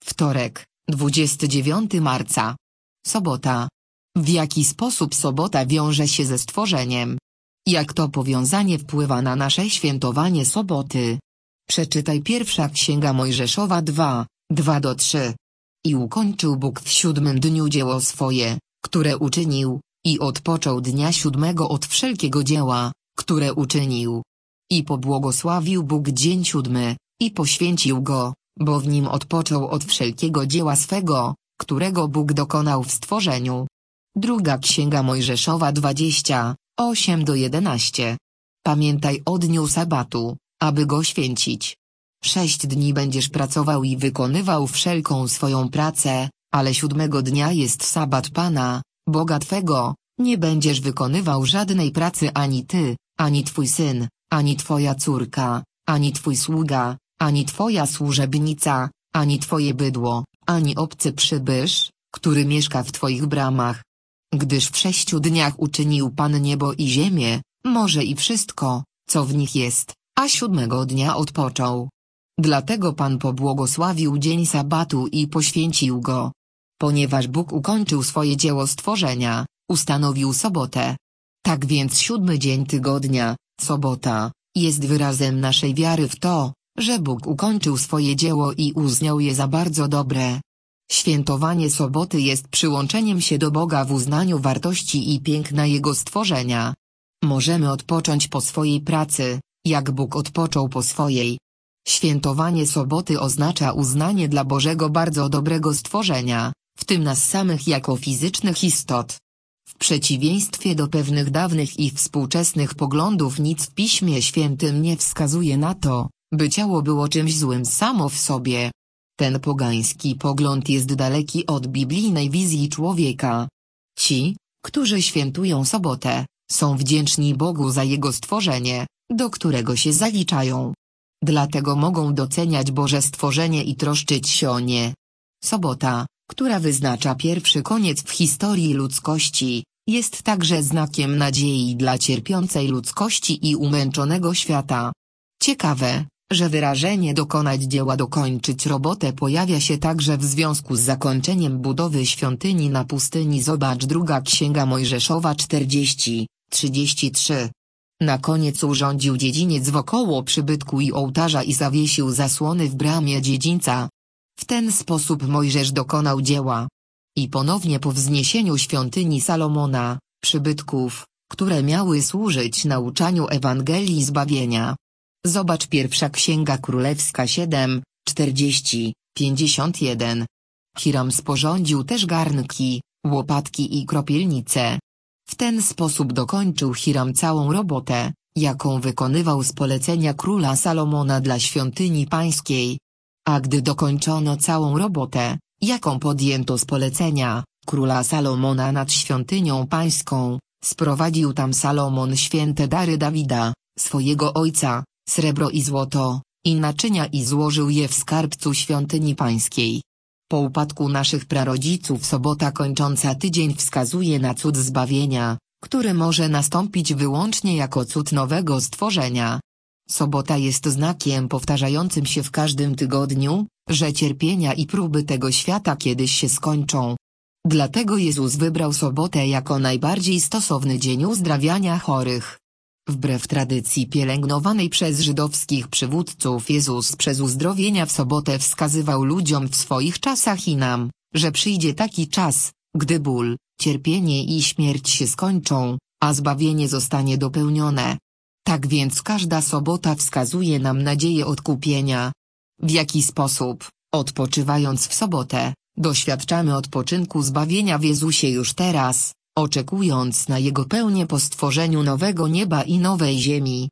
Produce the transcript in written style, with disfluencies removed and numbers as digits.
Wtorek, 29 marca. Sobota. W jaki sposób sobota wiąże się ze stworzeniem? Jak to powiązanie wpływa na nasze świętowanie soboty? Przeczytaj pierwsza Księga Mojżeszowa 2, 2-3. I ukończył Bóg w 7 dniu dzieło swoje, które uczynił, i odpoczął dnia 7 od wszelkiego dzieła, które uczynił. I pobłogosławił Bóg dzień 7, i poświęcił go, bo w nim odpoczął od wszelkiego dzieła swego, którego Bóg dokonał w stworzeniu. Druga Księga Mojżeszowa 20, 8-11. Pamiętaj o dniu sabatu, aby go święcić. 6 dni będziesz pracował i wykonywał wszelką swoją pracę, ale 7 dnia jest sabat Pana, Boga Twego, nie będziesz wykonywał żadnej pracy ani ty, ani twój syn, ani twoja córka, ani twój sługa, ani twoja służebnica, ani twoje bydło, ani obcy przybysz, który mieszka w twoich bramach. Gdyż w 6 dniach uczynił Pan niebo i ziemię, morze i wszystko, co w nich jest, a 7 dnia odpoczął. Dlatego Pan pobłogosławił dzień sabatu i poświęcił go. Ponieważ Bóg ukończył swoje dzieło stworzenia, ustanowił sobotę. Tak więc 7 dzień tygodnia, sobota, jest wyrazem naszej wiary w to, że Bóg ukończył swoje dzieło i uznał je za bardzo dobre. Świętowanie soboty jest przyłączeniem się do Boga w uznaniu wartości i piękna Jego stworzenia. Możemy odpocząć po swojej pracy, jak Bóg odpoczął po swojej. Świętowanie soboty oznacza uznanie dla Bożego bardzo dobrego stworzenia, w tym nas samych jako fizycznych istot. W przeciwieństwie do pewnych dawnych i współczesnych poglądów nic w Piśmie Świętym nie wskazuje na to, by ciało było czymś złym samo w sobie. Ten pogański pogląd jest daleki od biblijnej wizji człowieka. Ci, którzy świętują sobotę, są wdzięczni Bogu za Jego stworzenie, do którego się zaliczają. Dlatego mogą doceniać Boże stworzenie i troszczyć się o nie. Sobota, która wyznacza pierwszy koniec w historii ludzkości, jest także znakiem nadziei dla cierpiącej ludzkości i umęczonego świata. Ciekawe, że wyrażenie dokonać dzieła, dokończyć robotę pojawia się także w związku z zakończeniem budowy świątyni na pustyni. Zobacz druga Księga Mojżeszowa 40, 33. Na koniec urządził dziedziniec wokoło przybytku i ołtarza i zawiesił zasłony w bramie dziedzińca. W ten sposób Mojżesz dokonał dzieła. I ponownie po wzniesieniu świątyni Salomona, przybytków, które miały służyć nauczaniu Ewangelii zbawienia. Zobacz pierwsza Księga Królewska 7, 40, 51. Hiram sporządził też garnki, łopatki i kropielnice. W ten sposób dokończył Hiram całą robotę, jaką wykonywał z polecenia króla Salomona dla świątyni pańskiej. A gdy dokończono całą robotę, jaką podjęto z polecenia króla Salomona nad świątynią pańską, sprowadził tam Salomon święte dary Dawida, swojego ojca, srebro i złoto, i naczynia i złożył je w skarbcu świątyni pańskiej. Po upadku naszych prarodziców sobota kończąca tydzień wskazuje na cud zbawienia, który może nastąpić wyłącznie jako cud nowego stworzenia. Sobota jest znakiem powtarzającym się w każdym tygodniu, że cierpienia i próby tego świata kiedyś się skończą. Dlatego Jezus wybrał sobotę jako najbardziej stosowny dzień uzdrawiania chorych. Wbrew tradycji pielęgnowanej przez żydowskich przywódców, Jezus przez uzdrowienia w sobotę wskazywał ludziom w swoich czasach i nam, że przyjdzie taki czas, gdy ból, cierpienie i śmierć się skończą, a zbawienie zostanie dopełnione. Tak więc każda sobota wskazuje nam nadzieję odkupienia. W jaki sposób, odpoczywając w sobotę, doświadczamy odpoczynku zbawienia w Jezusie już teraz, oczekując na Jego pełnię po stworzeniu nowego nieba i nowej ziemi.